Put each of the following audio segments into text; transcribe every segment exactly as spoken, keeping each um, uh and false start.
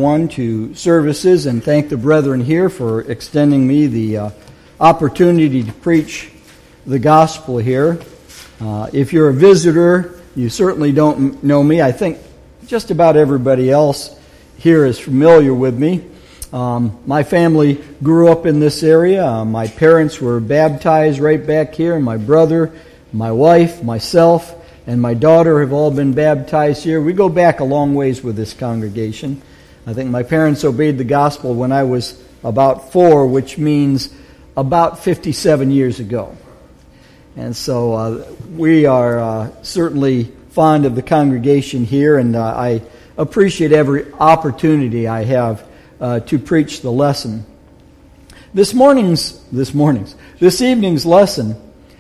one to services and thank the brethren here for extending me the uh, opportunity to preach the gospel here. Uh, if you're a visitor, you certainly don't know me. I think just about everybody else here is familiar with me. Um, my family grew up in this area. Uh, my parents were baptized right back here. My brother, my wife, myself, and my daughter have all been baptized here. We go back a long ways with this congregation. I think my parents obeyed the gospel when I was about four, which means about fifty-seven years ago. And so uh, we are uh, certainly fond of the congregation here, and uh, I appreciate every opportunity I have uh, to preach the lesson. This morning's, this morning's, this evening's lesson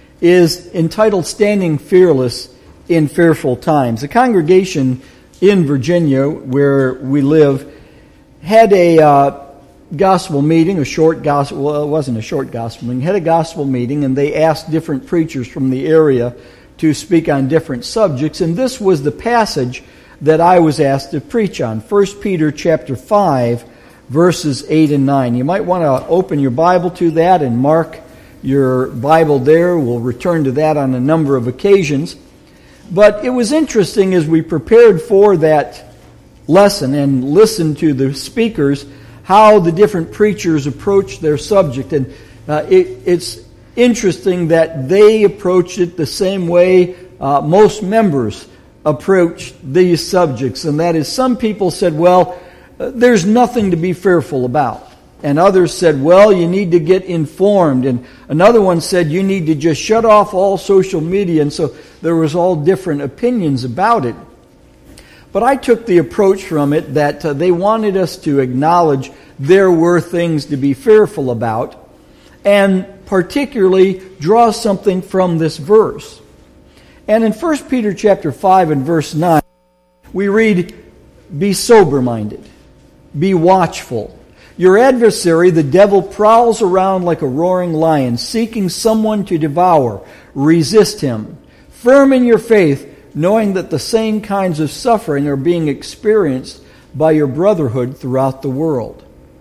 is entitled Standing Fearless in Fearful Times. The congregation in Virginia, where we live, had a uh, gospel meeting, a short gospel, well, it wasn't a short gospel meeting, had a gospel meeting, and they asked different preachers from the area to speak on different subjects, and this was the passage that I was asked to preach on, First Peter chapter five, verses eight and nine. You might want to open your Bible to that and mark your Bible there. We'll return to that on a number of occasions. But it was interesting as we prepared for that lesson and listened to the speakers, how the different preachers approached their subject. And uh, it, it's interesting that they approached it the same way uh, most members approach these subjects, and that is some people said, well, uh, there's nothing to be fearful about. And others said, well, you need to get informed. And another one said, you need to just shut off all social media. And so there was all different opinions about it. But I took the approach from it that uh, they wanted us to acknowledge there were things to be fearful about, and particularly draw something from this verse. And in First Peter chapter five and verse nine, we read, be sober-minded, be watchful. Your adversary, the devil, prowls around like a roaring lion, seeking someone to devour. Resist him. Firm in your faith, knowing that the same kinds of suffering are being experienced by your brotherhood throughout the world.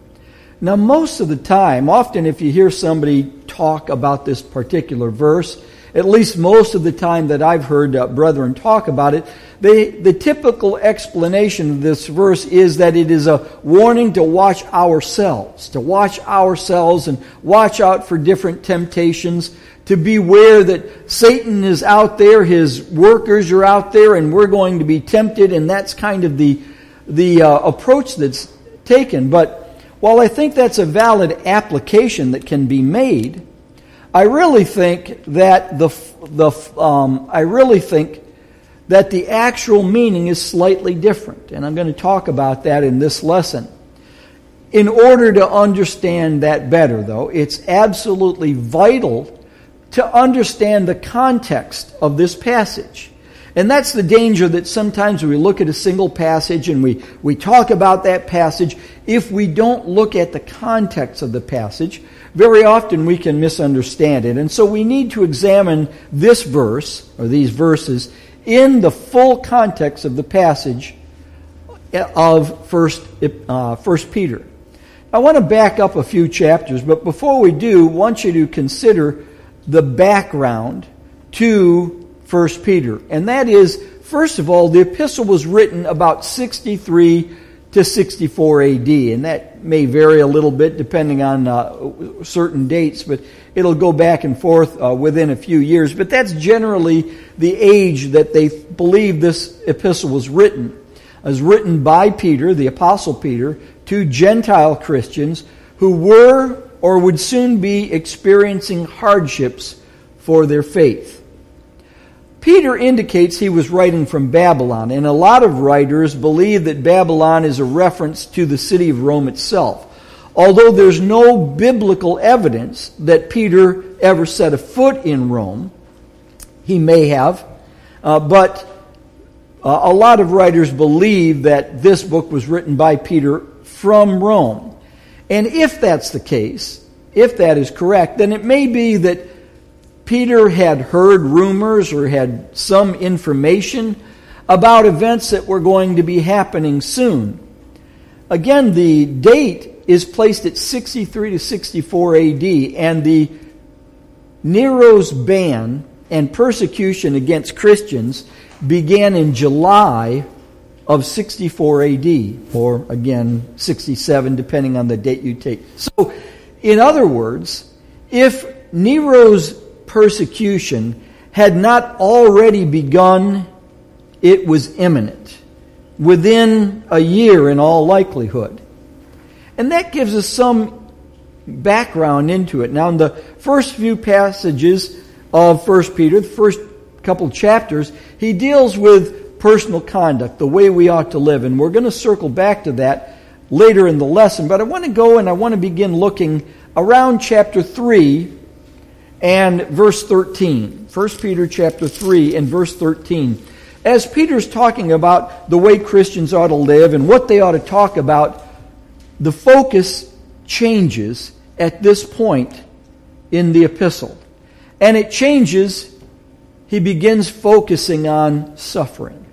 Now, most of the time, often if you hear somebody talk about this particular verse, at least most of the time that I've heard uh, brethren talk about it, they, the typical explanation of this verse is that it is a warning to watch ourselves, to watch ourselves and watch out for different temptations, to beware that Satan is out there, his workers are out there, and we're going to be tempted, and that's kind of the, the uh, approach that's taken. But while I think that's a valid application that can be made, I really think that the the um, I really think that the actual meaning is slightly different, and I'm going to talk about that in this lesson. In order to understand that better, though, it's absolutely vital to understand the context of this passage. And that's the danger that sometimes we look at a single passage and we, we talk about that passage. If we don't look at the context of the passage, very often we can misunderstand it. And so we need to examine this verse, or these verses, in the full context of the passage of First, uh, First Peter. I want to back up a few chapters, but before we do, I want you to consider the background to First Peter. And that is, first of all, the epistle was written about sixty-three to sixty-four A D, and that may vary a little bit depending on uh, certain dates, but it'll go back and forth uh, within a few years. But that's generally the age that they believe this epistle was written. It was written by Peter, the Apostle Peter, to Gentile Christians who were or would soon be experiencing hardships for their faith. Peter indicates he was writing from Babylon, and a lot of writers believe that Babylon is a reference to the city of Rome itself. Although there's no biblical evidence that Peter ever set a foot in Rome, he may have, uh, but uh, a lot of writers believe that this book was written by Peter from Rome. And if that's the case, if that is correct, then it may be that Peter had heard rumors or had some information about events that were going to be happening soon. Again, the date is placed at sixty-three to sixty-four A D, and the Nero's ban and persecution against Christians began in July of sixty-four A D, or again, sixty-seven, depending on the date you take. So, in other words, if Nero's persecution had not already begun, it was imminent, within a year in all likelihood. And that gives us some background into it. Now, in the first few passages of First Peter, the first couple chapters, he deals with personal conduct, the way we ought to live. And we're going to circle back to that later in the lesson. But I want to go and I want to begin looking around chapter three and verse thirteen. First Peter chapter three and verse thirteen. As Peter's talking about the way Christians ought to live and what they ought to talk about, the focus changes at this point in the epistle. And it changes, he begins focusing on suffering.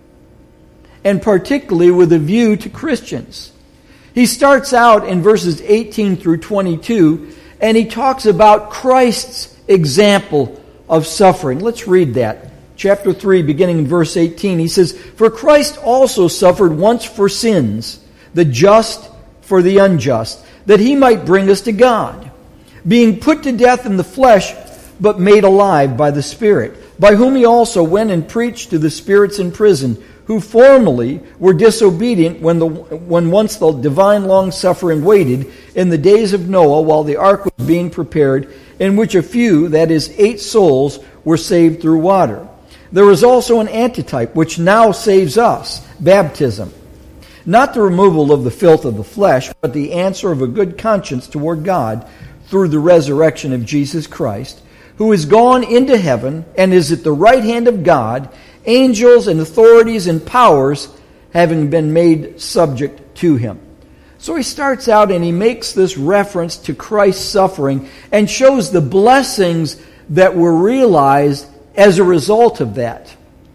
And particularly with a view to Christians. He starts out in verses eighteen through twenty-two, and he talks about Christ's example of suffering. Let's read that. Chapter three, beginning in verse eighteen, he says, "For Christ also suffered once for sins, the just for the unjust, that he might bring us to God, being put to death in the flesh, but made alive by the Spirit, by whom he also went and preached to the spirits in prison, who formerly were disobedient when the when once the divine long-suffering waited in the days of Noah while the ark was being prepared, in which a few, that is, eight souls, were saved through water. There is also an antitype, which now saves us, baptism. Not the removal of the filth of the flesh, but the answer of a good conscience toward God through the resurrection of Jesus Christ, who is gone into heaven and is at the right hand of God, angels and authorities and powers having been made subject to him." So he starts out and he makes this reference to Christ's suffering and shows the blessings that were realized as a result of that.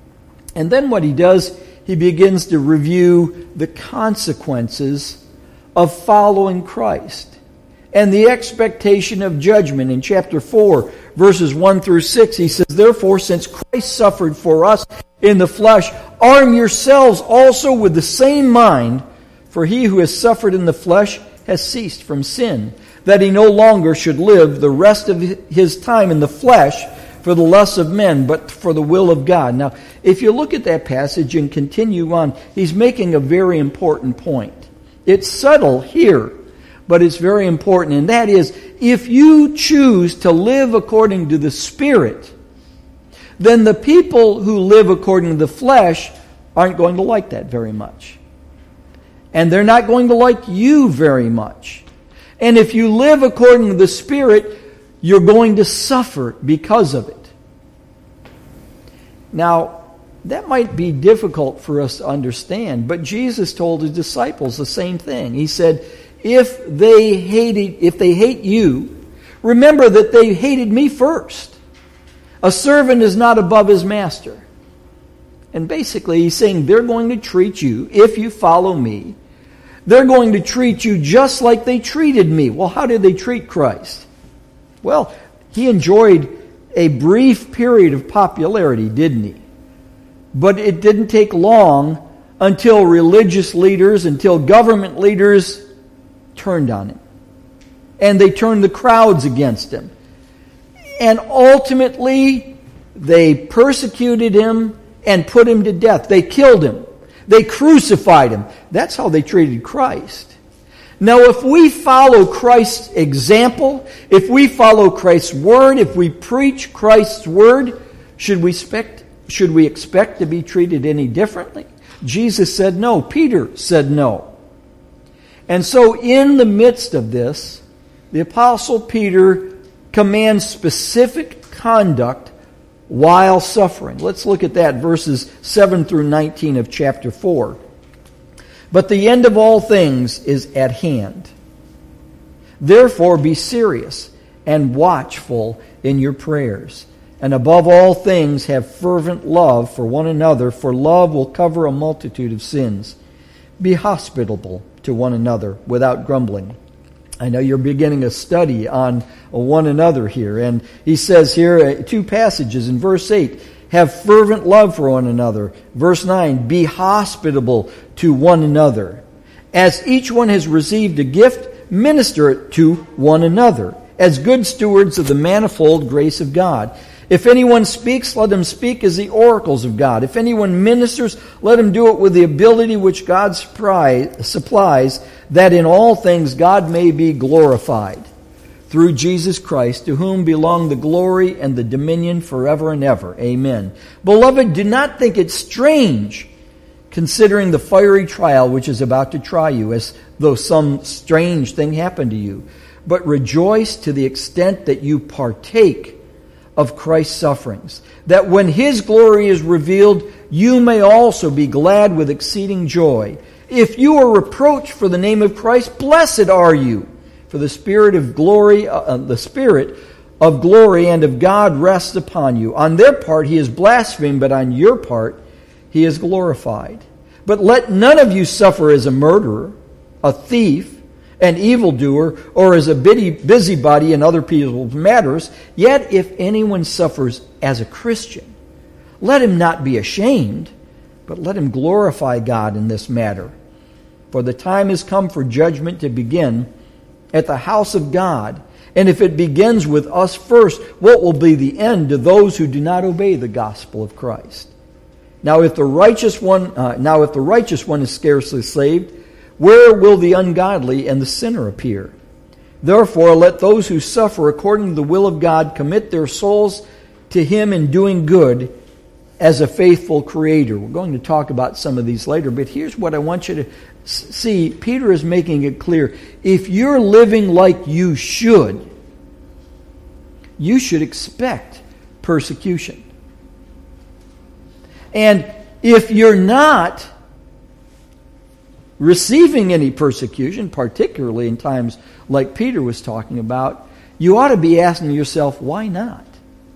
And then what he does, he begins to review the consequences of following Christ and the expectation of judgment. In chapter four, verses one through six, he says, "Therefore, since Christ suffered for us in the flesh, arm yourselves also with the same mind, for he who has suffered in the flesh has ceased from sin, that he no longer should live the rest of his time in the flesh for the lusts of men, but for the will of God." Now, if you look at that passage and continue on, he's making a very important point. It's subtle here, but it's very important. And that is, if you choose to live according to the Spirit, then the people who live according to the flesh aren't going to like that very much. And they're not going to like you very much. And if you live according to the Spirit, you're going to suffer because of it. Now, that might be difficult for us to understand, but Jesus told his disciples the same thing. He said, if they hated, if they hate you, remember that they hated me first. A servant is not above his master. And basically he's saying they're going to treat you, if you follow me, they're going to treat you just like they treated me. Well, how did they treat Christ? Well, he enjoyed a brief period of popularity, didn't he? But it didn't take long until religious leaders, until government leaders turned on him. And they turned the crowds against him. And ultimately, they persecuted him and put him to death. They killed him. They crucified him. That's how they treated Christ. Now, if we follow Christ's example, if we follow Christ's word, if we preach Christ's word, should we expect, should we expect to be treated any differently? Jesus said no. Peter said no. And so in the midst of this, the Apostle Peter commands specific conduct while suffering. Let's look at that, verses seven through nineteen of chapter four. "But the end of all things is at hand. Therefore be serious and watchful in your prayers. And above all things have fervent love for one another, for love will cover a multitude of sins. Be hospitable to one another without grumbling. I know you're beginning a study on one another here. And he says here, two passages in verse eight, have fervent love for one another. Verse nine, be hospitable to one another. As each one has received a gift, minister it to one another, as good stewards of the manifold grace of God. If anyone speaks, let him speak as the oracles of God. If anyone ministers, let him do it with the ability which God supplies, that in all things God may be glorified. Through Jesus Christ, to whom belong the glory and the dominion forever and ever. Amen. Beloved, do not think it strange, considering the fiery trial which is about to try you, as though some strange thing happened to you. But rejoice to the extent that you partake of Christ's sufferings, that when His glory is revealed, you may also be glad with exceeding joy. If you are reproached for the name of Christ, blessed are you, for the Spirit of glory, uh, the Spirit of glory and of God rests upon you. On their part He is blasphemed, but on your part He is glorified. But let none of you suffer as a murderer, a thief, an evildoer, or as a busybody in other people's matters. Yet if anyone suffers as a Christian, let him not be ashamed, but let him glorify God in this matter. For the time has come for judgment to begin at the house of God. And if it begins with us first, what will be the end to those who do not obey the gospel of Christ? Now if the righteous one, uh, now if the righteous one is scarcely saved, where will the ungodly and the sinner appear? Therefore, let those who suffer according to the will of God commit their souls to Him in doing good as a faithful Creator. We're going to talk about some of these later, but here's what I want you to see. Peter is making it clear. If you're living like you should, you should expect persecution. And if you're not receiving any persecution, particularly in times like Peter was talking about, you ought to be asking yourself, why not?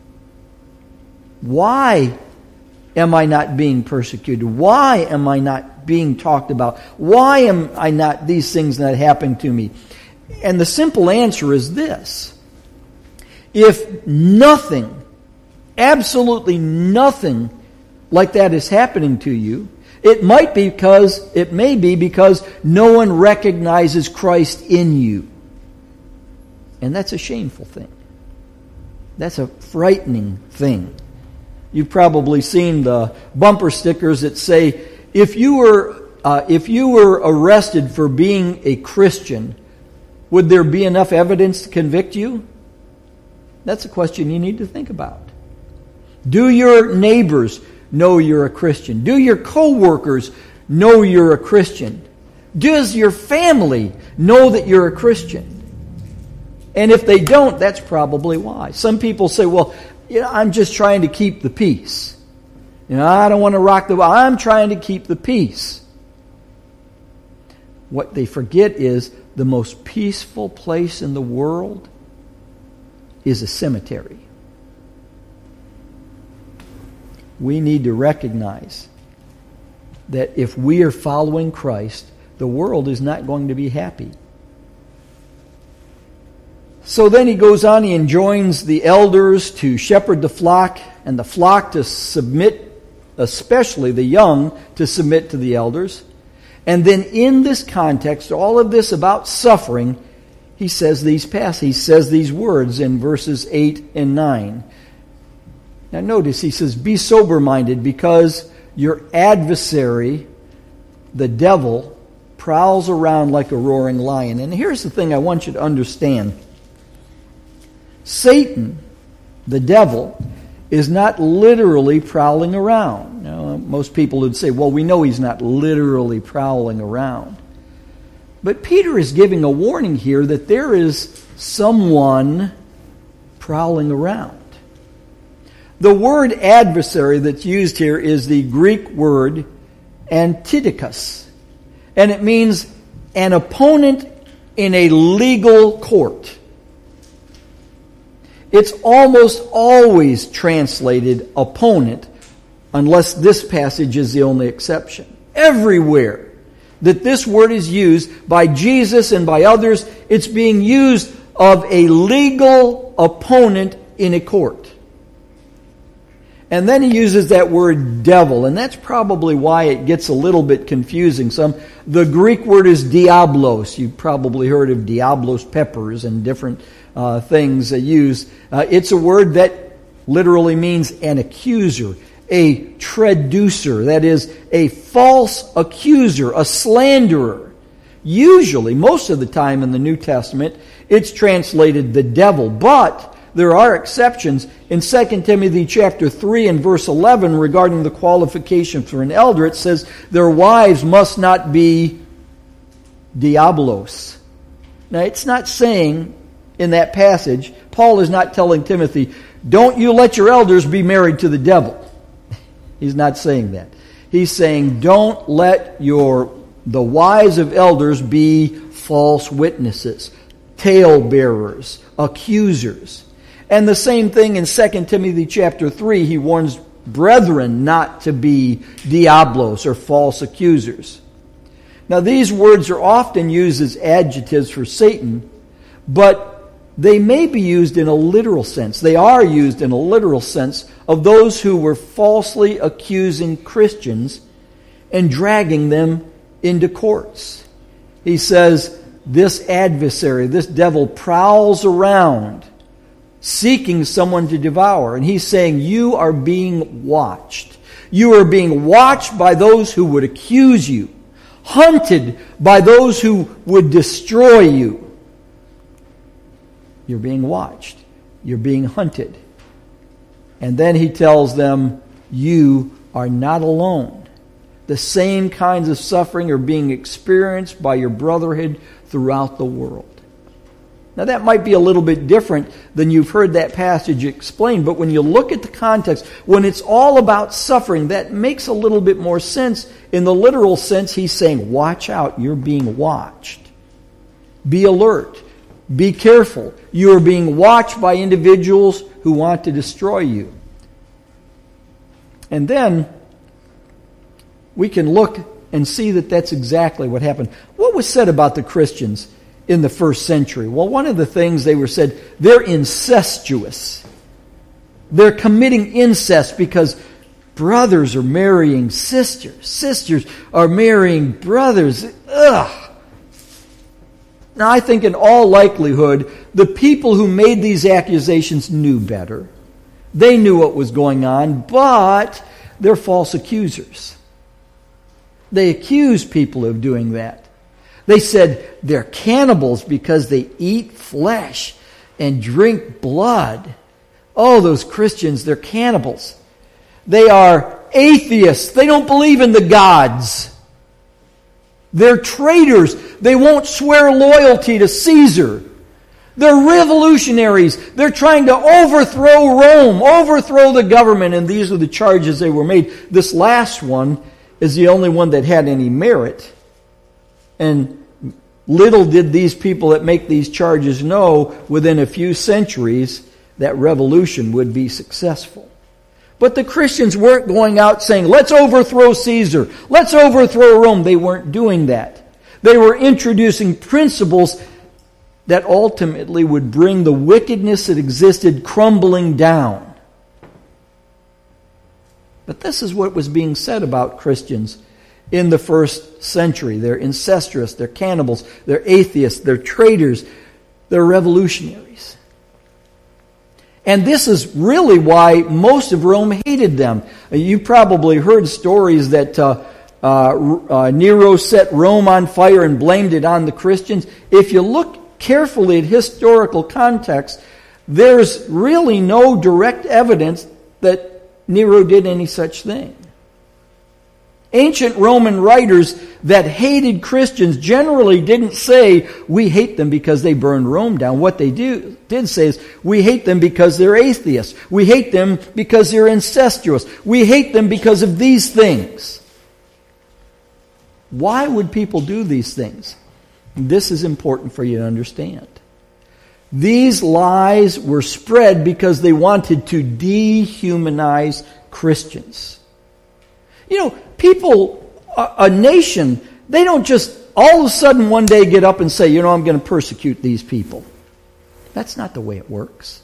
Why am I not being persecuted? Why am I not being talked about? Why am I not, these things not happening to me? And the simple answer is this. If nothing, absolutely nothing like that is happening to you, It might be because, it may be because no one recognizes Christ in you. And that's a shameful thing. That's a frightening thing. You've probably seen the bumper stickers that say, if you were, uh, if you were arrested for being a Christian, would there be enough evidence to convict you? That's a question you need to think about. Do your neighbors know you're a Christian? Do your co-workers know you're a Christian? Does your family know that you're a Christian? And if they don't, that's probably why. Some people say, well, you know, I'm just trying to keep the peace. You know, I don't want to rock the boat. I'm trying to keep the peace. What they forget is the most peaceful place in the world is a cemetery. We need to recognize that if we are following Christ, the world is not going to be happy. So then he goes on, he enjoins the elders to shepherd the flock, and the flock to submit, especially the young, to submit to the elders. And then in this context, all of this about suffering, he says these pass, he says these words in verses eight and nine. Now notice, he says, be sober-minded, because your adversary, the devil, prowls around like a roaring lion. And here's the thing I want you to understand. Satan, the devil, is not literally prowling around. You know, most people would say, well, we know he's not literally prowling around. But Peter is giving a warning here that there is someone prowling around. The word adversary that's used here is the Greek word antidicus, and it means an opponent in a legal court. It's almost always translated opponent, unless this passage is the only exception. Everywhere that this word is used by Jesus and by others. It's being used of a legal opponent in a court. And then he uses that word devil, and that's probably why it gets a little bit confusing. Some the Greek word is diablos. You've probably heard of diablos peppers and different uh, things used. Uh, it's a word that literally means an accuser, a traducer, that is, a false accuser, a slanderer. Usually, most of the time in the New Testament, it's translated the devil, but there are exceptions. In Second Timothy chapter three and verse eleven, regarding the qualifications for an elder, it says their wives must not be diablos. Now, it's not saying in that passage, Paul is not telling Timothy, don't you let your elders be married to the devil. He's not saying that. He's saying, don't let your the wives of elders be false witnesses, talebearers, accusers. And the same thing in Second Timothy chapter three, he warns brethren not to be diablos or false accusers. Now, these words are often used as adjectives for Satan, but they may be used in a literal sense. They are used in a literal sense of those who were falsely accusing Christians and dragging them into courts. He says, this adversary, this devil prowls around seeking someone to devour. And he's saying, you are being watched. You are being watched by those who would accuse you, hunted by those who would destroy you. You're being watched. You're being hunted. And then he tells them, you are not alone. The same kinds of suffering are being experienced by your brotherhood throughout the world. Now, that might be a little bit different than you've heard that passage explained, but when you look at the context, when it's all about suffering, that makes a little bit more sense. In the literal sense, he's saying, watch out, you're being watched. Be alert. Be careful. You are being watched by individuals who want to destroy you. And then we can look and see that that's exactly what happened. What was said about the Christians in the first century? Well, one of the things they were said, they're incestuous. They're committing incest because brothers are marrying sisters. Sisters are marrying brothers. Ugh. Now, I think in all likelihood, the people who made these accusations knew better. They knew what was going on, but they're false accusers. They accuse people of doing that. They said they're cannibals because they eat flesh and drink blood. Oh, those Christians, they're cannibals. They are atheists. They don't believe in the gods. They're traitors. They won't swear loyalty to Caesar. They're revolutionaries. They're trying to overthrow Rome, overthrow the government, and these are the charges they were made. This last one is the only one that had any merit. And little did these people that make these charges know within a few centuries that revolution would be successful. But the Christians weren't going out saying, let's overthrow Caesar, let's overthrow Rome. They weren't doing that. They were introducing principles that ultimately would bring the wickedness that existed crumbling down. But this is what was being said about Christians in the first century. They're incestuous, they're cannibals, they're atheists, they're traitors, they're revolutionaries. And this is really why most of Rome hated them. You probably heard stories that uh, uh, uh, Nero set Rome on fire and blamed it on the Christians. If you look carefully at historical context, there's really no direct evidence that Nero did any such thing. Ancient Roman writers that hated Christians generally didn't say, we hate them because they burned Rome down. What they do, did say is, we hate them because they're atheists. We hate them because they're incestuous. We hate them because of these things. Why would people do these things? This is important for you to understand. These lies were spread because they wanted to dehumanize Christians. You know, people, a, a nation They don't just all of a sudden one day get up and say, you know, I'm going to persecute these people. That's not the way it works.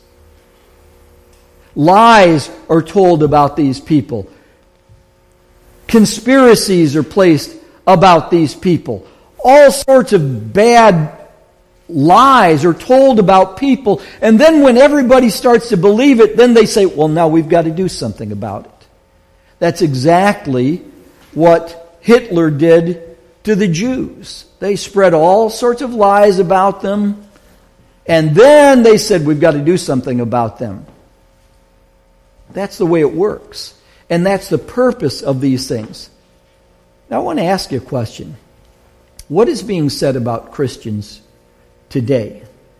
Lies are told about these people. Conspiracies are placed about these people. All sorts of bad lies are told about people. And then when everybody starts to believe it, then they say, well, now we've got to do something about it. That's exactly what Hitler did to the Jews. They spread all sorts of lies about them. And then they said, we've got to do something about them. That's the way it works. And that's the purpose of these things. Now I want to ask you a question. What is being said about Christians today?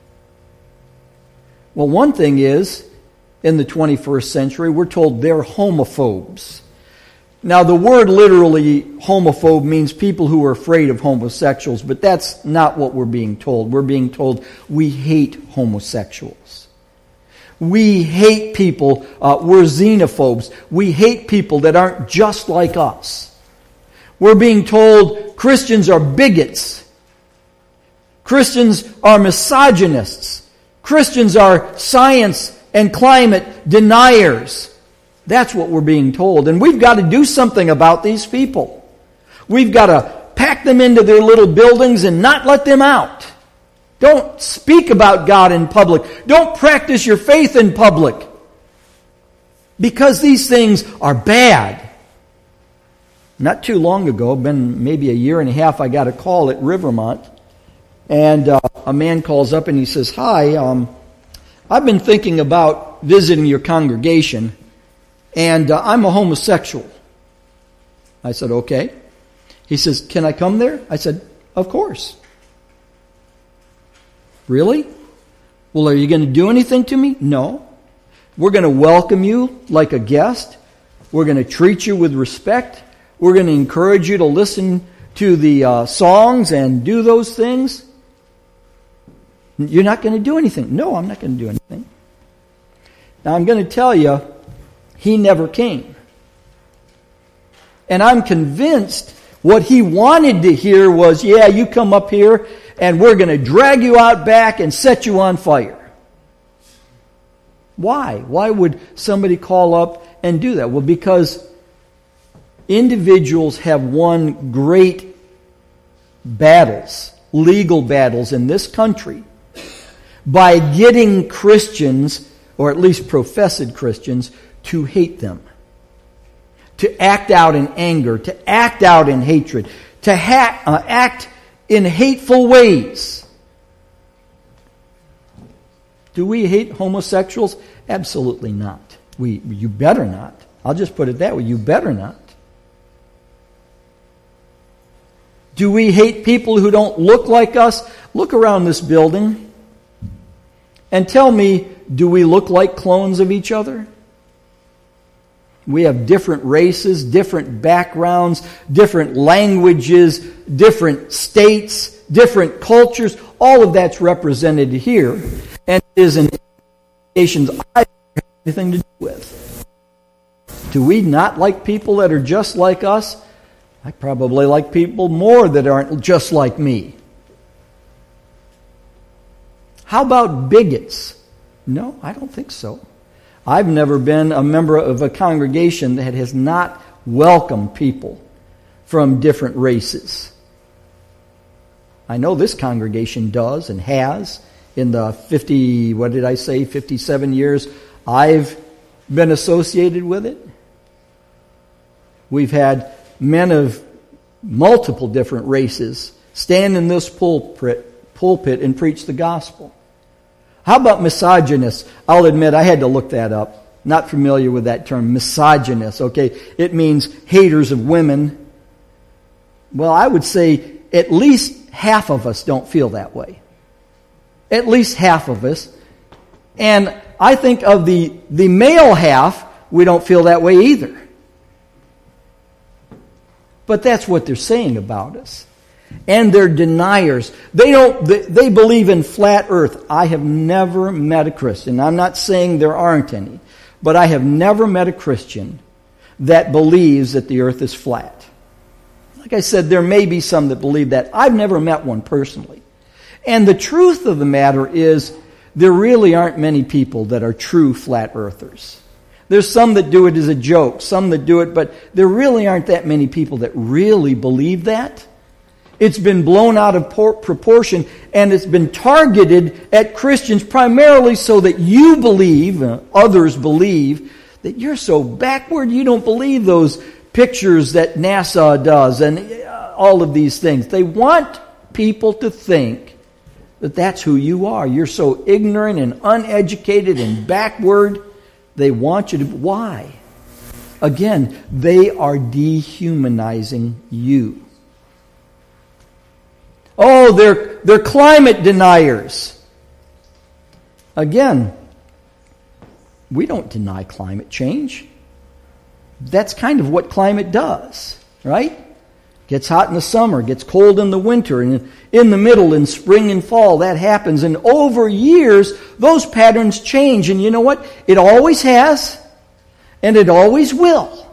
Well, one thing is, in the twenty-first century, we're told they're homophobes. Now, the word literally homophobe means people who are afraid of homosexuals, but that's not what we're being told. We're being told we hate homosexuals. We hate people, uh, we're xenophobes. We hate people that aren't just like us. We're being told Christians are bigots. Christians are misogynists. Christians are science and climate deniers. That's what we're being told. And we've got to do something about these people. We've got to pack them into their little buildings and not let them out. Don't speak about God in public. Don't practice your faith in public. Because these things are bad. Not too long ago, been maybe a year and a half, I got a call at Rivermont. And uh, a man calls up and he says, hi, um, I've been thinking about visiting your congregation. And uh, I'm a homosexual. I said, okay. He says, can I come there? I said, of course. Really? Well, are you going to do anything to me? No. We're going to welcome you like a guest. We're going to treat you with respect. We're going to encourage you to listen to the uh, songs and do those things. You're not going to do anything. No, I'm not going to do anything. Now, I'm going to tell you, he never came. And I'm convinced what he wanted to hear was, yeah, you come up here and we're going to drag you out back and set you on fire. Why? Why would somebody call up and do that? Well, because individuals have won great battles, legal battles in this country by getting Christians, or at least professed Christians, to hate them, to act out in anger, to act out in hatred, to ha- uh, act in hateful ways. Do we hate homosexuals? Absolutely not. We, you better not. I'll just put it that way. You better not. Do we hate people who don't look like us? Look around this building and tell me, do we look like clones of each other? We have different races, different backgrounds, different languages, different states, different cultures. All of that's represented here. And it is an nations I have anything to do with. Do we not like people that are just like us? I probably like people more that aren't just like me. How about bigots? No, I don't think so. I've never been a member of a congregation that has not welcomed people from different races. I know this congregation does and has. In the fifty, what did I say, fifty-seven years I've been associated with it. We've had men of multiple different races stand in this pulpit, pulpit and preach the gospel. How about misogynists? I'll admit I had to look that up. Not familiar with that term, misogynist. Okay, it means haters of women. Well, I would say at least half of us don't feel that way. At least half of us. And I think of the, the male half, we don't feel that way either. But that's what they're saying about us. And they're deniers. They don't. They, they believe in flat earth. I have never met a Christian. I'm not saying there aren't any. But I have never met a Christian that believes that the earth is flat. Like I said, there may be some that believe that. I've never met one personally. And the truth of the matter is, there really aren't many people that are true flat earthers. There's some that do it as a joke, some that do it, but there really aren't that many people that really believe that. It's been blown out of por- proportion, and it's been targeted at Christians primarily so that you believe, uh, others believe, that you're so backward you don't believe those pictures that NASA does and uh, all of these things. They want people to think that that's who you are. You're so ignorant and uneducated and backward. They want you to... Why? Again, they are dehumanizing you. Oh, they're, they're climate deniers. Again, we don't deny climate change. That's kind of what climate does, right? Gets hot in the summer, gets cold in the winter, and in the middle, in spring and fall, that happens. And over years, those patterns change. And you know what? It always has, and it always will.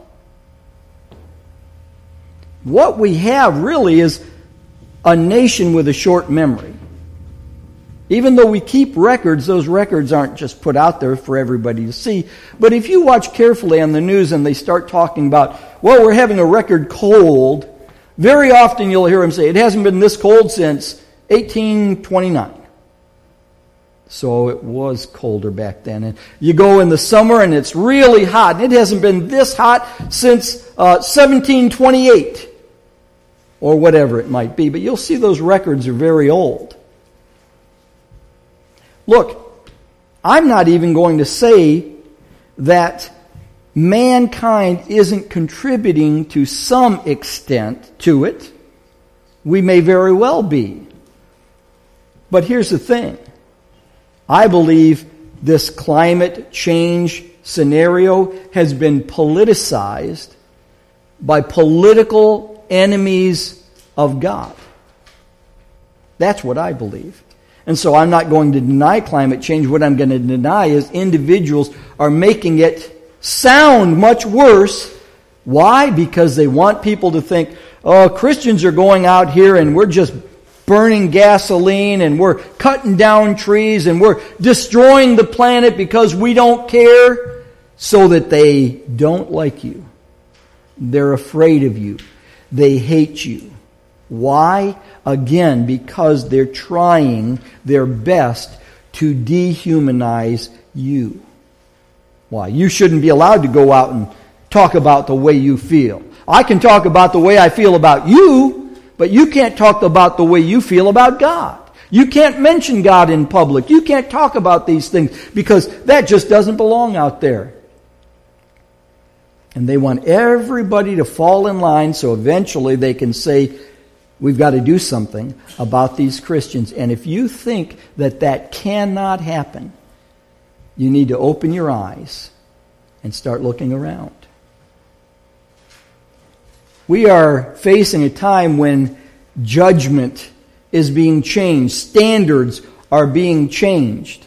What we have really is a nation with a short memory. Even though we keep records, those records aren't just put out there for everybody to see. But if you watch carefully on the news and they start talking about, well, we're having a record cold, very often you'll hear them say, it hasn't been this cold since eighteen twenty-nine. So it was colder back then. And you go in the summer and it's really hot. And it hasn't been this hot since uh, seventeen twenty-eight. Or whatever it might be. But you'll see those records are very old. Look, I'm not even going to say that mankind isn't contributing to some extent to it. We may very well be. But here's the thing. I believe this climate change scenario has been politicized by political enemies of God. That's what I believe. And so I'm not going to deny climate change. What I'm going to deny is individuals are making it sound much worse. Why? Because they want people to think, oh, Christians are going out here and we're just burning gasoline and we're cutting down trees and we're destroying the planet because we don't care, so that they don't like you. They're afraid of you. They hate you. Why? Again, because they're trying their best to dehumanize you. Why? You shouldn't be allowed to go out and talk about the way you feel. I can talk about the way I feel about you, but you can't talk about the way you feel about God. You can't mention God in public. You can't talk about these things because that just doesn't belong out there. And they want everybody to fall in line so eventually they can say, we've got to do something about these Christians. And if you think that that cannot happen, you need to open your eyes and start looking around. We are facing a time when judgment is being changed. Standards are being changed.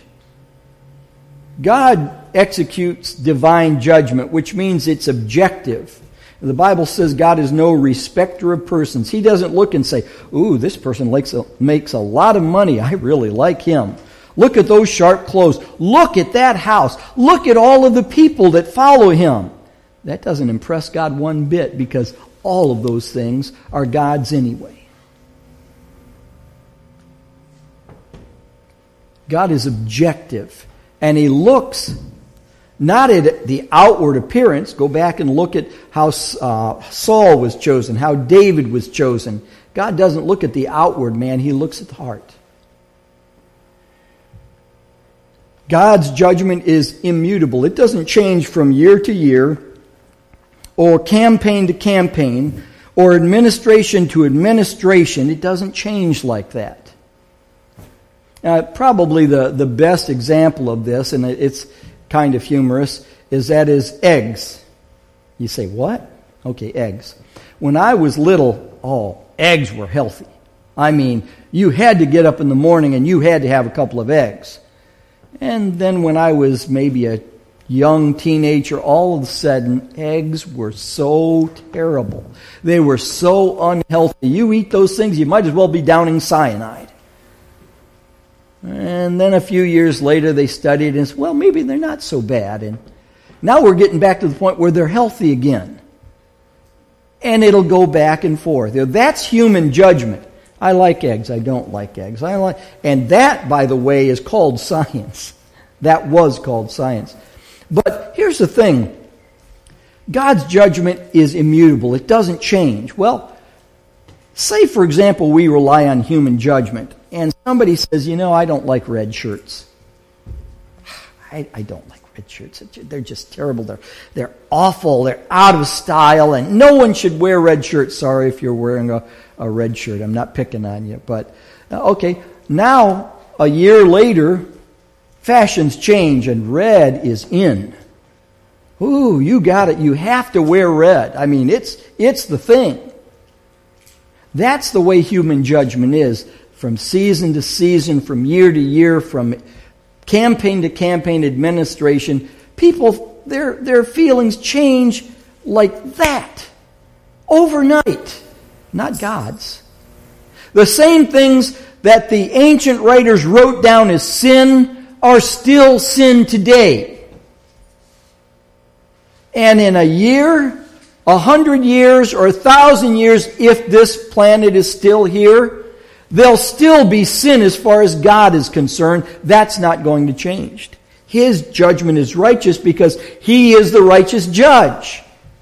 God executes divine judgment, which means it's objective. The Bible says God is no respecter of persons. He doesn't look and say, ooh, this person makes a, makes a lot of money. I really like him. Look at those sharp clothes. Look at that house. Look at all of the people that follow him. That doesn't impress God one bit, because all of those things are God's anyway. God is objective, and he looks not at the outward appearance. Go back and look at how uh, Saul was chosen, how David was chosen. God doesn't look at the outward man, he looks at the heart. God's judgment is immutable. It doesn't change from year to year, or campaign to campaign, or administration to administration. It doesn't change like that. Uh, probably the, the best example of this, and it's kind of humorous, is that is eggs. You say, what? Okay, eggs. When I was little, oh, eggs were healthy. I mean, you had to get up in the morning and you had to have a couple of eggs. And then when I was maybe a young teenager, all of a sudden, eggs were so terrible. They were so unhealthy. You eat those things, you might as well be downing cyanide. And then a few years later, they studied and said, well, maybe they're not so bad. And now we're getting back to the point where they're healthy again. And it'll go back and forth. That's human judgment. I like eggs. I don't like eggs. I like, and that, by the way, is called science. That was called science. But here's the thing. God's judgment is immutable. It doesn't change. Well, say, for example, we rely on human judgment, and somebody says, you know, I don't like red shirts. I, I don't like red shirts. They're just terrible. They're, they're awful. They're out of style, and no one should wear red shirts. Sorry if you're wearing a, a red shirt. I'm not picking on you. But, uh, okay, now, a year later, fashions change, and red is in. Ooh, you got it. You have to wear red. I mean, it's it's the thing. That's the way human judgment is. From season to season, from year to year, from campaign to campaign administration, people, their their feelings change like that. Overnight. Not God's. The same things that the ancient writers wrote down as sin are still sin today. And in a year, a hundred years, or a thousand years, if this planet is still here, there'll still be sin as far as God is concerned. That's not going to change. His judgment is righteous because He is the righteous judge.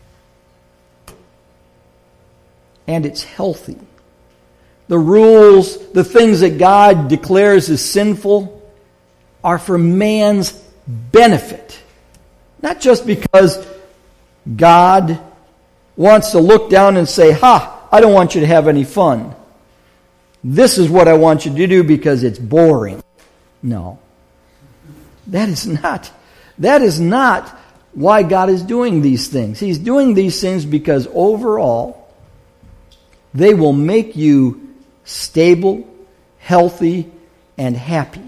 And it's healthy. The rules, the things that God declares as sinful, are for man's benefit. Not just because God wants to look down and say, ha, I don't want you to have any fun. This is what I want you to do because it's boring. No. That is not, that is not why God is doing these things. He's doing these things because overall, they will make you stable, healthy, and happy.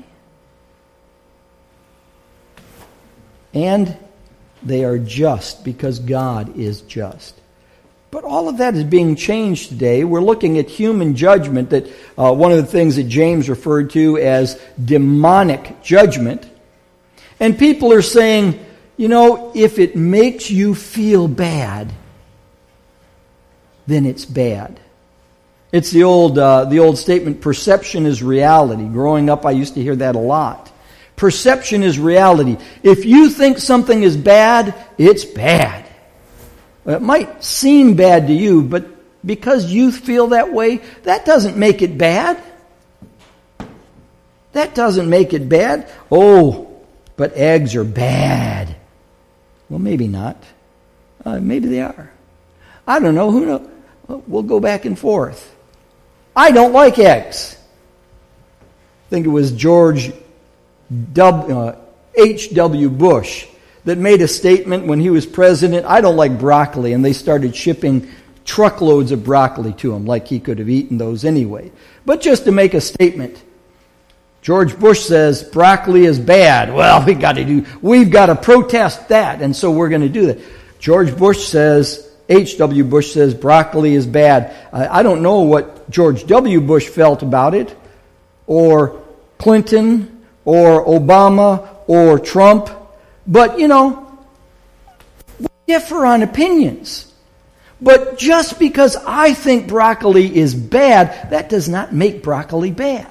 And they are just because God is just. But all of that is being changed today. We're looking at human judgment, that uh, one of the things that James referred to as demonic judgment. And people are saying, you know, if it makes you feel bad, then it's bad. It's the old uh, the old statement, perception is reality. Growing up, I used to hear that a lot. Perception is reality. If you think something is bad, it's bad. It might seem bad to you, but because you feel that way, that doesn't make it bad. That doesn't make it bad. Oh, but eggs are bad. Well, maybe not. Uh, maybe they are. I don't know. Who knows? We'll go back and forth. I don't like eggs. I think it was George W, uh, H W Bush that made a statement when he was president, I don't like broccoli, and they started shipping truckloads of broccoli to him, like he could have eaten those anyway. But just to make a statement, George Bush says broccoli is bad. Well, we got to do, we've got to protest that, and so we're going to do that. George Bush says, H W Bush says broccoli is bad. I, I don't know what George W. Bush felt about it, or Clinton, or Obama, or Trump. But, you know, we differ on opinions. But just because I think broccoli is bad, that does not make broccoli bad.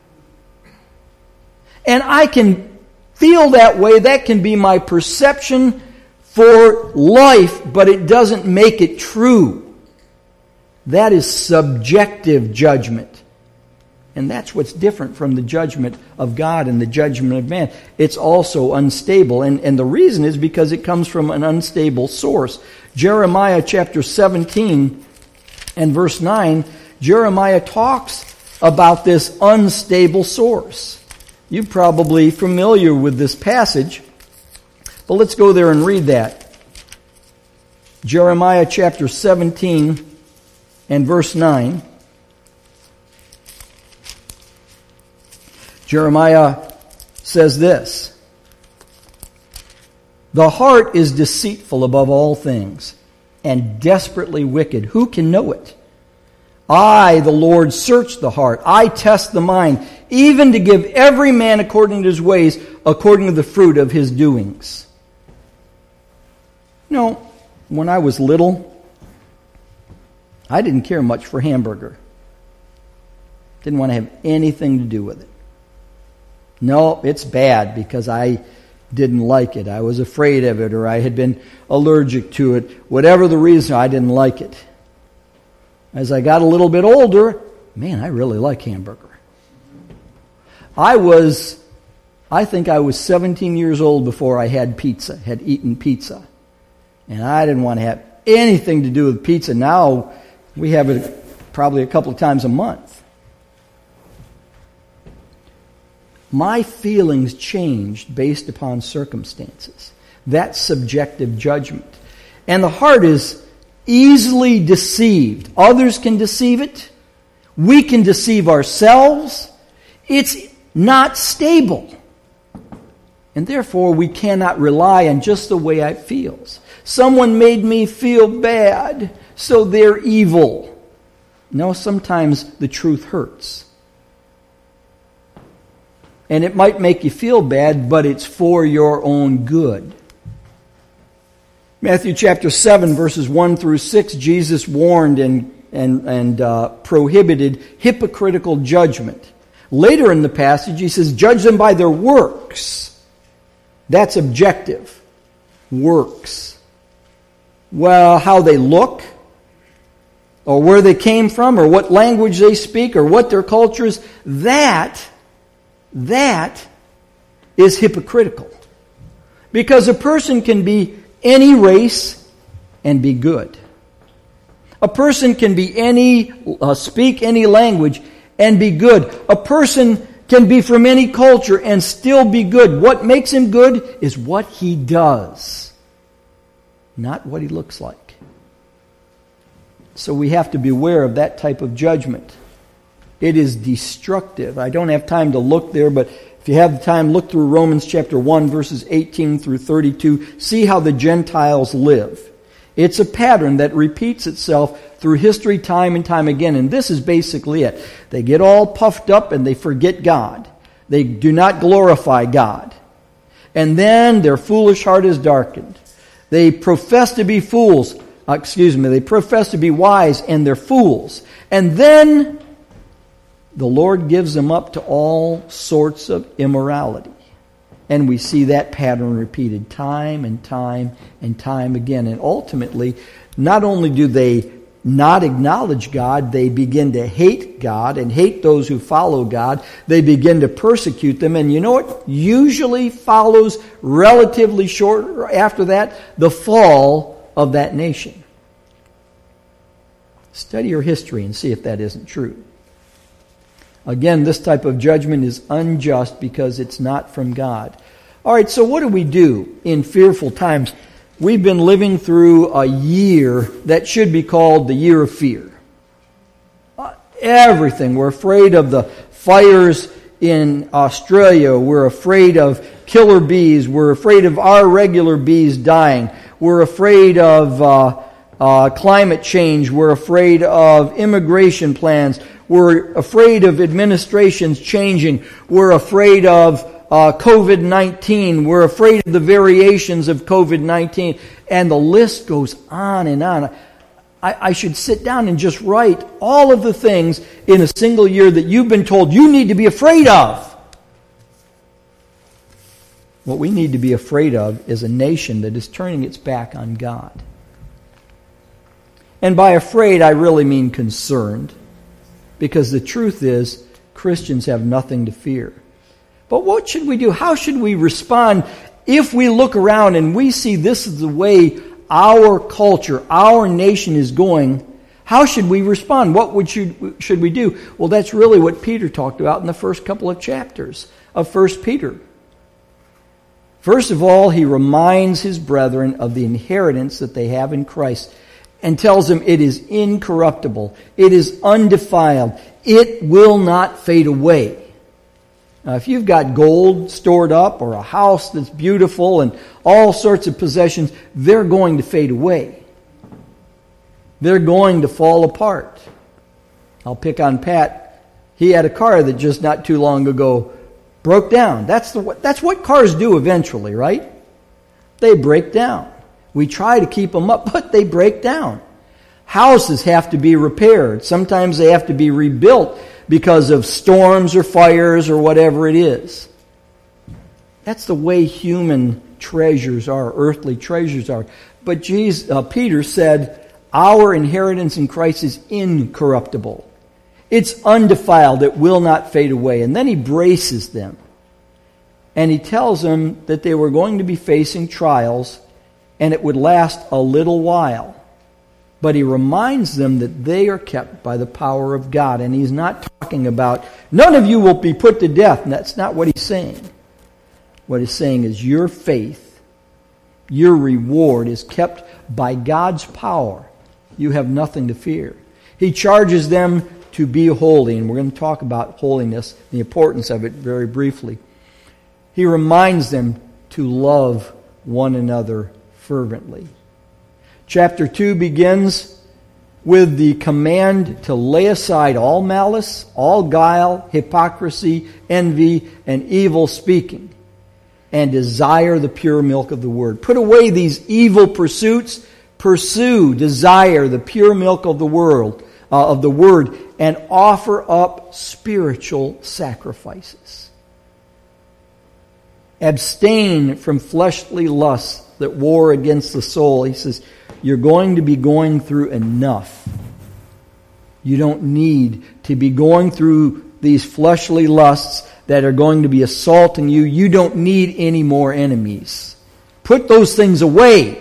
And I can feel that way. That can be my perception for life, but it doesn't make it true. That is subjective judgment. And that's what's different from the judgment of God and the judgment of man. It's also unstable. And, and the reason is because it comes from an unstable source. Jeremiah chapter seventeen and verse nine, Jeremiah talks about this unstable source. You're probably familiar with this passage, but let's go there and read that. Jeremiah chapter seventeen and verse nine. Jeremiah says this, The heart is deceitful above all things and desperately wicked. Who can know it? I, the Lord, search the heart. I test the mind, even to give every man according to his ways, according to the fruit of his doings. You know, when I was little, I didn't care much for hamburger. Didn't want to have anything to do with it. No, it's bad because I didn't like it. I was afraid of it, or I had been allergic to it. Whatever the reason, I didn't like it. As I got a little bit older, man, I really like hamburger. I was, I think I was seventeen years old before I had pizza, had eaten pizza. And I didn't want to have anything to do with pizza. Now, we have it probably a couple of times a month. My feelings changed based upon circumstances. That's subjective judgment. And the heart is easily deceived. Others can deceive it. We can deceive ourselves. It's not stable. And therefore, we cannot rely on just the way it feels. Someone made me feel bad, so they're evil. No, sometimes the truth hurts. And it might make you feel bad, but it's for your own good. Matthew chapter seven, verses one through six, Jesus warned and, and, and uh, prohibited hypocritical judgment. Later in the passage, he says, judge them by their works. That's objective. Works. Well, how they look, or where they came from, or what language they speak, or what their culture is, that That is hypocritical. Because a person can be any race and be good. A person can be any, uh, speak any language and be good. A person can be from any culture and still be good. What makes him good is what he does, not what he looks like. So we have to beware of that type of judgment. It is destructive. I don't have time to look there, but if you have the time, look through Romans chapter one, verses eighteen through thirty-two. See how the Gentiles live. It's a pattern that repeats itself through history time and time again, and this is basically it. They get all puffed up and they forget God. They do not glorify God. And then their foolish heart is darkened. They profess to be fools. Uh, excuse me, they profess to be wise and they're fools. And then the Lord gives them up to all sorts of immorality. And we see that pattern repeated time and time and time again. And ultimately, not only do they not acknowledge God, they begin to hate God and hate those who follow God. They begin to persecute them. And you know what usually follows relatively short after that? The fall of that nation. Study your history and see if that isn't true. Again, this type of judgment is unjust because it's not from God. All right, so what do we do in fearful times? We've been living through a year that should be called the year of fear. Uh, everything. We're afraid of the fires in Australia. We're afraid of killer bees. We're afraid of our regular bees dying. We're afraid of uh, uh, climate change. We're afraid of immigration plans. We're afraid of administrations changing. We're afraid of uh, covid nineteen. We're afraid of the variations of covid nineteen. And the list goes on and on. I, I should sit down and just write all of the things in a single year that you've been told you need to be afraid of. What we need to be afraid of is a nation that is turning its back on God. And by afraid, I really mean concerned. Because the truth is, Christians have nothing to fear. But what should we do? How should we respond if we look around and we see this is the way our culture, our nation is going? How should we respond? What would should, should we do? Well, that's really what Peter talked about in the first couple of chapters of First Peter. First of all, he reminds his brethren of the inheritance that they have in Christ. And tells them it is incorruptible. It is undefiled. It will not fade away. Now, if you've got gold stored up or a house that's beautiful and all sorts of possessions, they're going to fade away. They're going to fall apart. I'll pick on Pat. He had a car that just not too long ago broke down. That's the that's what cars do eventually, right? They break down. We try to keep them up, but they break down. Houses have to be repaired. Sometimes they have to be rebuilt because of storms or fires or whatever it is. That's the way human treasures are, earthly treasures are. But Jesus, uh, Peter said, our inheritance in Christ is incorruptible. It's undefiled. It will not fade away. And then he braces them. And he tells them that they were going to be facing trials and it would last a little while. But he reminds them that they are kept by the power of God. And he's not talking about, none of you will be put to death. And that's not what he's saying. What he's saying is your faith, your reward is kept by God's power. You have nothing to fear. He charges them to be holy. And we're going to talk about holiness, the importance of it very briefly. He reminds them to love one another fervently. Chapter two begins with the command to lay aside all malice, all guile, hypocrisy, envy, and evil speaking, and desire the pure milk of the Word. Put away these evil pursuits, pursue, desire the pure milk of the world, uh, of the Word, and offer up spiritual sacrifices. Abstain from fleshly lusts that war against the soul. He says, you're going to be going through enough. You don't need to be going through these fleshly lusts that are going to be assaulting you. You don't need any more enemies. Put those things away.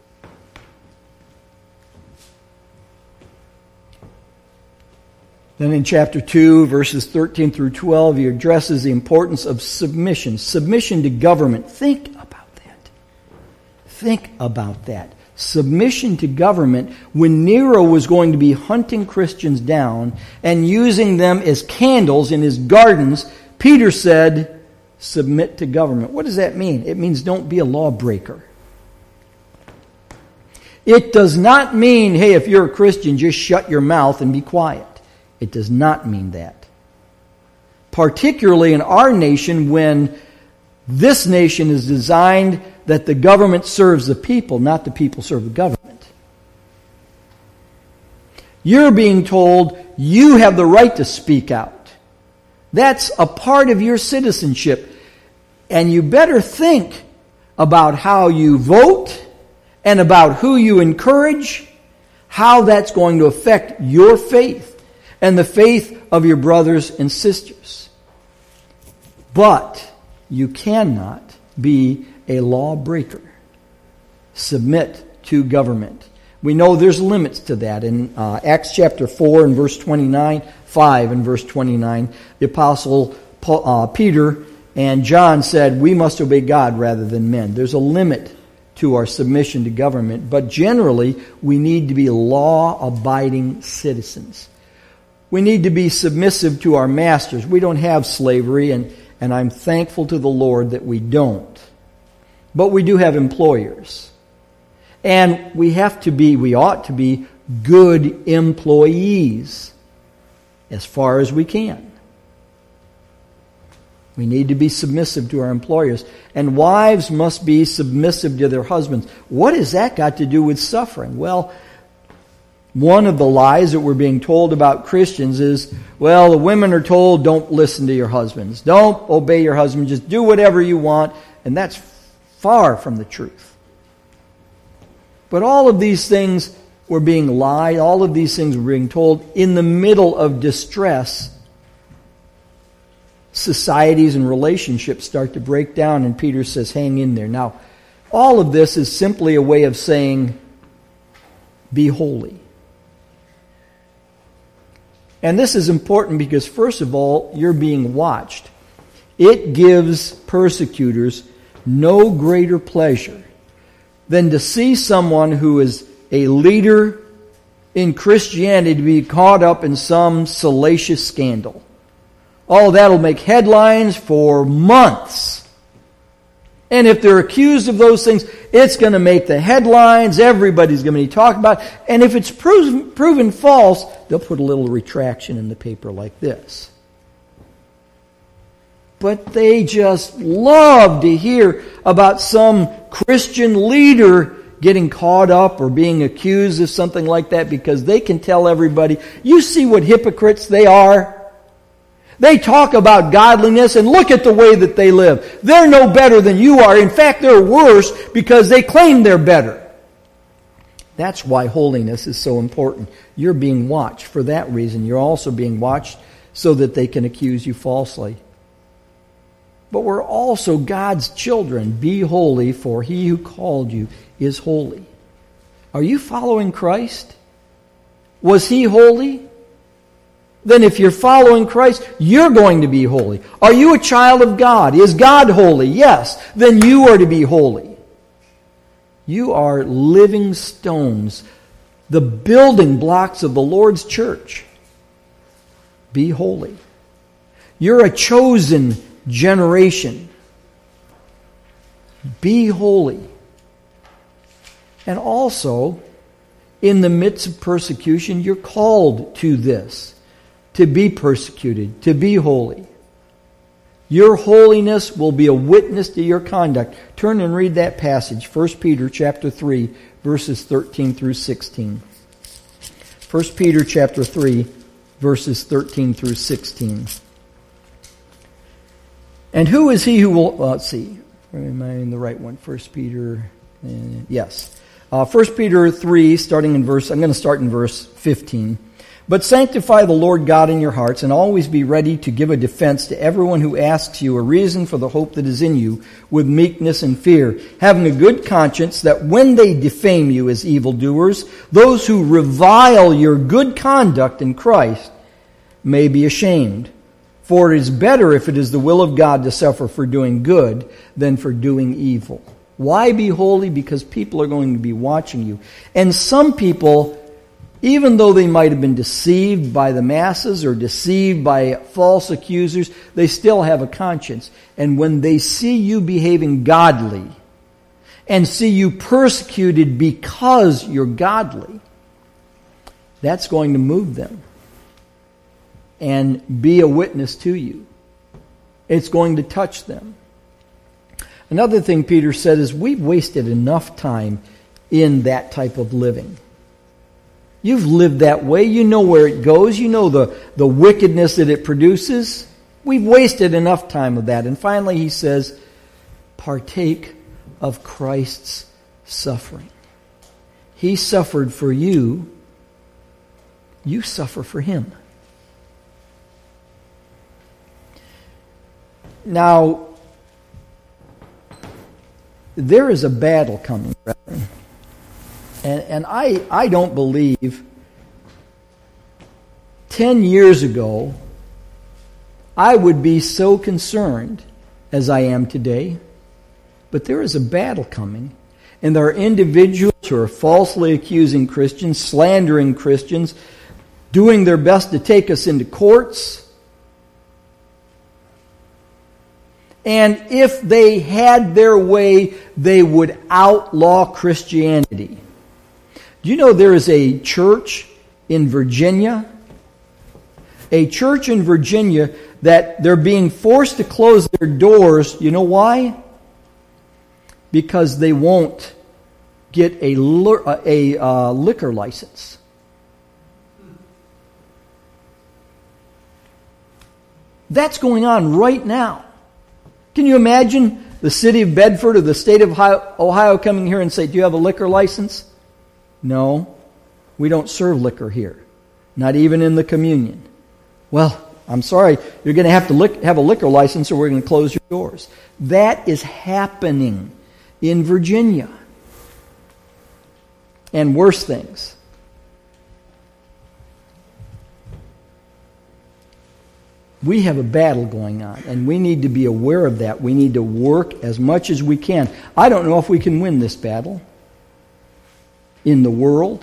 Then in chapter two, verses thirteen through twelve, he addresses the importance of submission. Submission to government. Think about that. Think about that. Submission to government. When Nero was going to be hunting Christians down and using them as candles in his gardens, Peter said, submit to government. What does that mean? It means don't be a lawbreaker. It does not mean, hey, if you're a Christian, just shut your mouth and be quiet. It does not mean that. Particularly in our nation, when this nation is designed that the government serves the people, not the people serve the government. You're being told you have the right to speak out. That's a part of your citizenship. And you better think about how you vote and about who you encourage, how that's going to affect your faith and the faith of your brothers and sisters. But you cannot be a lawbreaker. Submit to government. We know there's limits to that. In uh, Acts chapter four and verse twenty-nine, five and verse twenty-nine, the apostle Paul, uh, Peter and John said, we must obey God rather than men. There's a limit to our submission to government, but generally we need to be law-abiding citizens. We need to be submissive to our masters. We don't have slavery, and, and I'm thankful to the Lord that we don't. But we do have employers. And we have to be, we ought to be good employees as far as we can. We need to be submissive to our employers. And wives must be submissive to their husbands. What has that got to do with suffering? Well, one of the lies that we're being told about Christians is, well, the women are told, don't listen to your husbands. Don't obey your husband. Just do whatever you want. And that's far from the truth. But all of these things were being lied. All of these things were being told in the middle of distress. Societies and relationships start to break down, and Peter says, hang in there. Now, all of this is simply a way of saying, be holy. And this is important because, first of all, you're being watched. It gives persecutors no greater pleasure than to see someone who is a leader in Christianity to be caught up in some salacious scandal, Oh, that'll make headlines for months. And if they're accused of those things, it's going to make the headlines. Everybody's going to be talking about it. And if it's proven, proven false, they'll put a little retraction in the paper like this. But they just love to hear about some Christian leader getting caught up or being accused of something like that, because they can tell everybody, you see what hypocrites they are? They talk about godliness, and look at the way that they live. They're no better than you are. In fact, they're worse because they claim they're better. That's why holiness is so important. You're being watched for that reason. You're also being watched so that they can accuse you falsely. But we're also God's children. Be holy, for he who called you is holy. Are you following Christ? Was he holy? Then if you're following Christ, you're going to be holy. Are you a child of God? Is God holy? Yes. Then you are to be holy. You are living stones, the building blocks of the Lord's church. Be holy. You're a chosen generation. Be holy. And also, in the midst of persecution, you're called to this. To be persecuted, to be holy. Your holiness will be a witness to your conduct. Turn and read that passage, First Peter chapter three, verses thirteen through sixteen. First Peter chapter three, verses thirteen through sixteen. And who is he who will... Well, let's see. Am I in the right one? First Peter... Uh, yes. Uh, First Peter three, starting in verse... I'm going to start in verse fifteen. But sanctify the Lord God in your hearts, and always be ready to give a defense to everyone who asks you a reason for the hope that is in you, with meekness and fear, having a good conscience, that when they defame you as evildoers, those who revile your good conduct in Christ may be ashamed. For it is better, if it is the will of God, to suffer for doing good than for doing evil. Why be holy? Because people are going to be watching you. And some people, even though they might have been deceived by the masses or deceived by false accusers, they still have a conscience. And when they see you behaving godly and see you persecuted because you're godly, that's going to move them and be a witness to you. It's going to touch them. Another thing Peter said is, we've wasted enough time in that type of living. You've lived that way. You know where it goes. You know the, the wickedness that it produces. We've wasted enough time with that. And finally he says, partake of Christ's suffering. He suffered for you. You suffer for him. Now, there is a battle coming, brethren. And, and I, I don't believe ten years ago I would be so concerned as I am today. But there is a battle coming. And there are individuals who are falsely accusing Christians, slandering Christians, doing their best to take us into courts. And if they had their way, they would outlaw Christianity. Do you know there is a church in Virginia? A church in Virginia that they're being forced to close their doors. You know why? Because they won't get a, a uh, liquor license. That's going on right now. Can you imagine the city of Bedford or the state of Ohio coming here and say, do you have a liquor license? No, we don't serve liquor here. Not even in the communion. Well, I'm sorry, you're going to have to lic- have a liquor license or we're going to close your doors. That is happening in Virginia. And worse things. We have a battle going on, and we need to be aware of that. We need to work as much as we can. I don't know if we can win this battle in the world.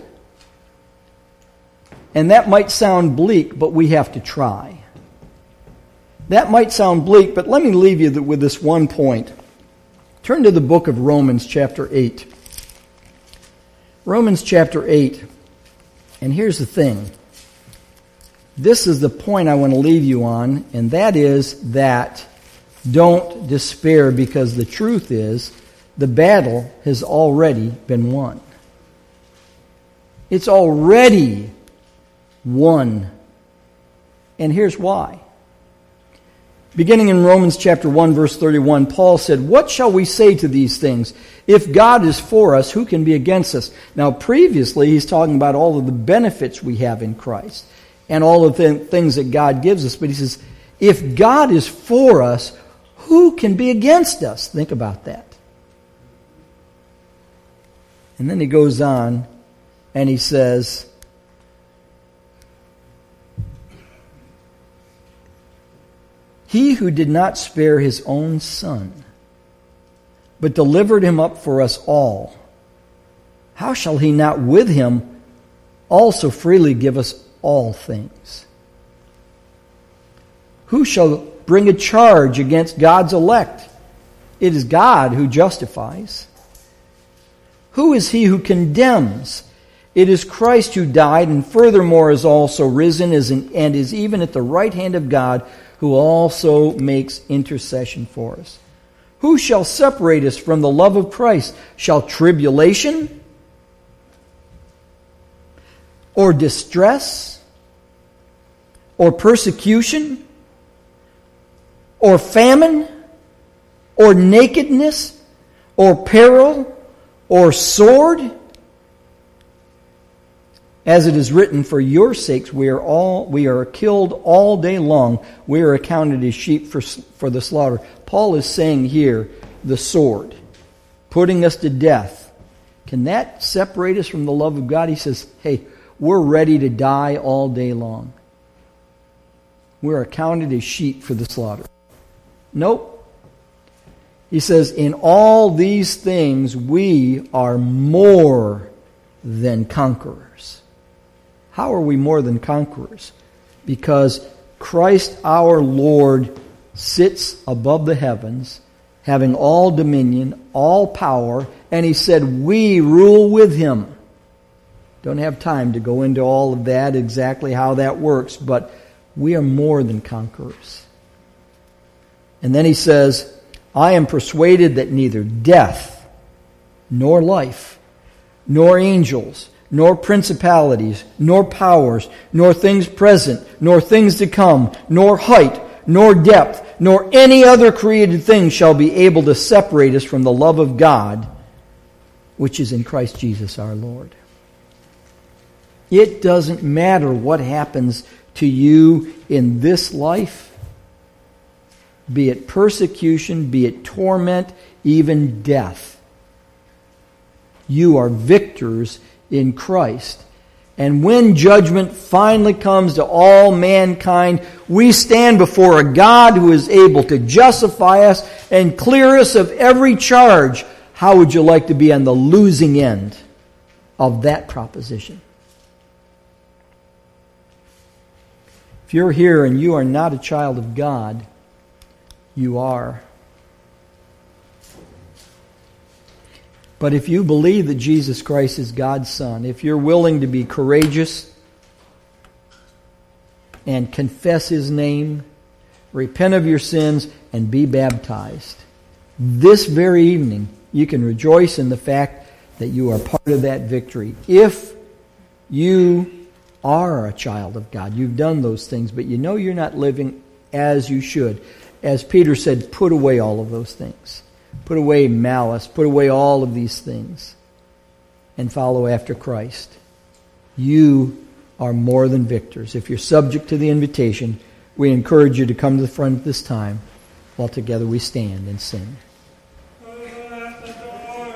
And that might sound bleak, but we have to try. That might sound bleak, but let me leave you with this one point. Turn to the book of Romans chapter eight. Romans chapter eight. And here's the thing. This is the point I want to leave you on, and that is that don't despair, because the truth is the battle has already been won. It's already won. And here's why. Beginning in Romans chapter one, verse thirty-one, Paul said, "What shall we say to these things? If God is for us, who can be against us?" Now, previously, he's talking about all of the benefits we have in Christ and all of the things that God gives us. But he says, if God is for us, who can be against us? Think about that. And then he goes on and he says, "He who did not spare his own son, but delivered him up for us all, how shall he not with him also freely give us all things? Who shall bring a charge against God's elect? It is God who justifies. Who is he who condemns? It is Christ who died, and furthermore is also risen and is even at the right hand of God, who also makes intercession for us. Who shall separate us from the love of Christ? Shall tribulation or distress or persecution or famine or nakedness or peril or sword? As it is written, for your sakes we are all we are killed all day long. We are accounted as sheep for, for the slaughter." Paul is saying here, the sword, putting us to death. Can that separate us from the love of God? He says, hey, we're ready to die all day long. We're accounted as sheep for the slaughter. Nope. He says, in all these things we are more than conquerors. How are we more than conquerors? Because Christ our Lord sits above the heavens, having all dominion, all power, and he said we rule with him. Don't have time to go into all of that, exactly how that works, but we are more than conquerors. And then he says, I am persuaded that neither death, nor life, nor angels, nor principalities, nor powers, nor things present, nor things to come, nor height, nor depth, nor any other created thing shall be able to separate us from the love of God, which is in Christ Jesus our Lord. It doesn't matter what happens to you in this life, be it persecution, be it torment, even death. You are victors in Christ. And when judgment finally comes to all mankind, we stand before a God who is able to justify us and clear us of every charge. How would you like to be on the losing end of that proposition? If you're here and you are not a child of God, you are. But if you believe that Jesus Christ is God's Son, if you're willing to be courageous and confess His name, repent of your sins, and be baptized, this very evening you can rejoice in the fact that you are part of that victory. If you are a child of God, you've done those things, but you know you're not living as you should. As Peter said, put away all of those things. Put away malice. Put away all of these things. And follow after Christ. You are more than victors. If you're subject to the invitation, we encourage you to come to the front at this time while together we stand and sing.